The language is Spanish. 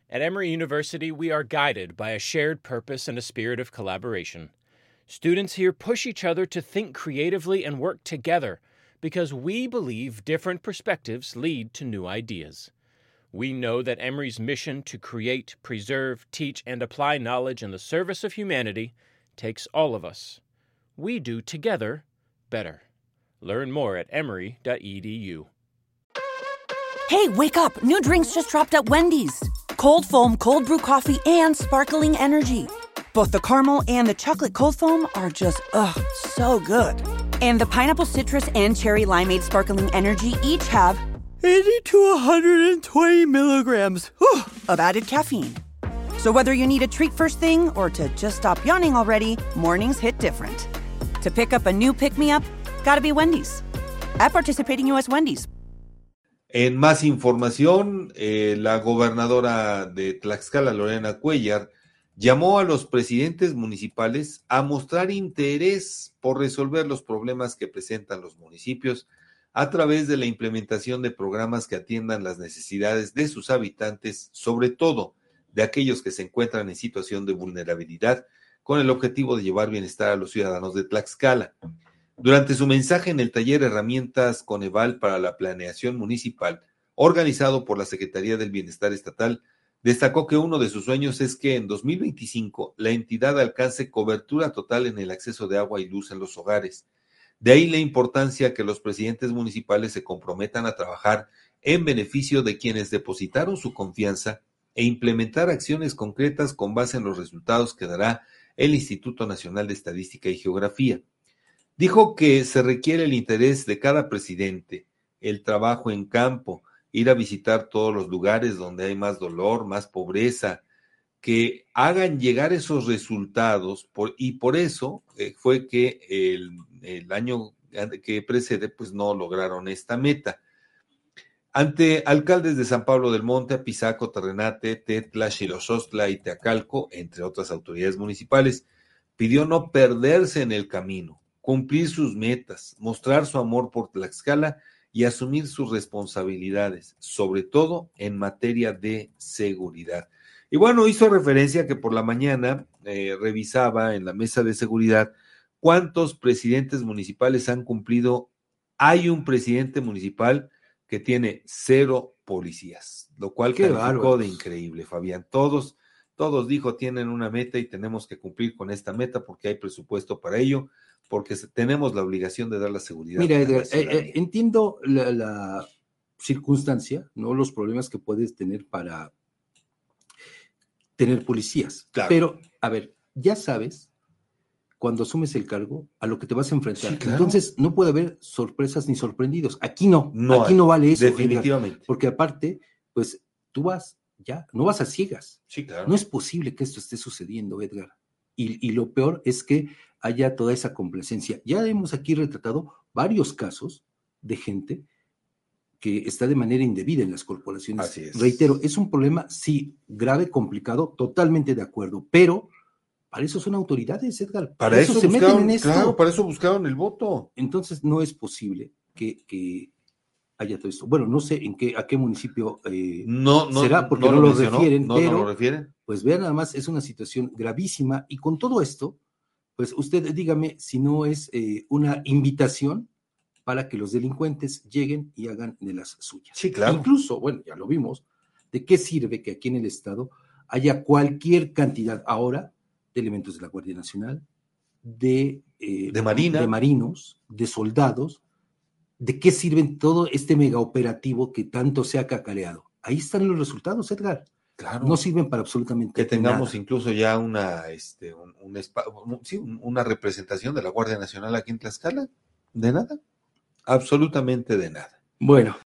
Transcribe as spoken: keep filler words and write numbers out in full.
At Emory University, we are guided by a shared purpose and a spirit of collaboration. Students here push each other to think creatively and work together because we believe different perspectives lead to new ideas. We know that Emory's mission to create, preserve, teach, and apply knowledge in the service of humanity takes all of us. We do together better. Learn more at emory dot e d u. Hey, wake up! New drinks just dropped at Wendy's. Cold foam, cold brew coffee, and sparkling energy. Both the caramel and the chocolate cold foam are just, ugh, so good. And the pineapple citrus and cherry limeade sparkling energy each have eighty to one hundred twenty milligrams whew, of added caffeine. So whether you need a treat first thing or to just stop yawning already, mornings hit different. To pick up a new pick-me-up, gotta be Wendy's. At participating U S Wendy's. En más información, eh, la gobernadora de Tlaxcala, Lorena Cuellar, llamó a los presidentes municipales a mostrar interés por resolver los problemas que presentan los municipios a través de la implementación de programas que atiendan las necesidades de sus habitantes, sobre todo de aquellos que se encuentran en situación de vulnerabilidad, con el objetivo de llevar bienestar a los ciudadanos de Tlaxcala. Durante su mensaje en el taller Herramientas Coneval para la Planeación Municipal, organizado por la Secretaría del Bienestar Estatal, destacó que uno de sus sueños es que en dos mil veinticinco la entidad alcance cobertura total en el acceso de agua y luz en los hogares. De ahí la importancia que los presidentes municipales se comprometan a trabajar en beneficio de quienes depositaron su confianza e implementar acciones concretas con base en los resultados que dará el Instituto Nacional de Estadística y Geografía. Dijo que se requiere el interés de cada presidente, el trabajo en campo, ir a visitar todos los lugares donde hay más dolor, más pobreza, que hagan llegar esos resultados, por, y por eso eh, fue que el, el año que precede pues no lograron esta meta. Ante alcaldes de San Pablo del Monte, Apizaco, Terrenate, Tetla, Xilosostla y Teacalco, entre otras autoridades municipales, pidió no perderse en el camino, cumplir sus metas, mostrar su amor por Tlaxcala y asumir sus responsabilidades, sobre todo en materia de seguridad. Y bueno, hizo referencia que por la mañana eh, revisaba en la mesa de seguridad cuántos presidentes municipales han cumplido. Hay un presidente municipal que tiene cero policías, lo cual Qué calificó bárbaros. de increíble, Fabián. Todos, todos dijo, tienen una meta y tenemos que cumplir con esta meta porque hay presupuesto para ello, porque tenemos la obligación de dar la seguridad. Mira, a Edgar, la ciudadanía. eh, eh, entiendo la, la circunstancia, ¿no? Los problemas que puedes tener para tener policías. Claro. Pero, a ver, ya sabes, cuando asumes el cargo, a lo que te vas a enfrentar. Sí, claro. Entonces, no puede haber sorpresas ni sorprendidos. Aquí no, No aquí hay, no vale eso. definitivamente. Edgar, porque aparte, pues, tú vas, ya, no vas a ciegas. Sí, claro. No es posible que esto esté sucediendo, Edgar. Y, y lo peor es que haya toda esa complacencia. Ya hemos aquí retratado varios casos de gente que está de manera indebida en las corporaciones. Así es. Reitero, es un problema, sí, grave, complicado, totalmente de acuerdo, pero para eso son autoridades, Edgar. Para eso, se buscaron, meten en esto. claro, para eso buscaron el voto. Entonces no es posible que, que haya todo esto. Bueno, no sé en qué, a qué municipio eh, No, no, será, porque no no, lo lo mencionó, refieren, no, pero no lo refieren. pues vean, nada más es una situación gravísima, y con todo esto, pues usted dígame si no es eh, una invitación para que los delincuentes lleguen y hagan de las suyas. Sí, claro. Incluso, bueno, ya lo vimos, ¿de qué sirve que aquí en el Estado haya cualquier cantidad ahora de elementos de la Guardia Nacional, de, eh, De Marina. de marinos, de soldados? ¿De qué sirven todo este mega operativo que tanto se ha cacareado? Ahí están los resultados, Edgar. Claro. No sirven para absolutamente que tengamos nada. incluso ya una, este, un, un espa- un- sí, un- una representación de la Guardia Nacional aquí en Tlaxcala. De nada. Absolutamente de nada. Bueno,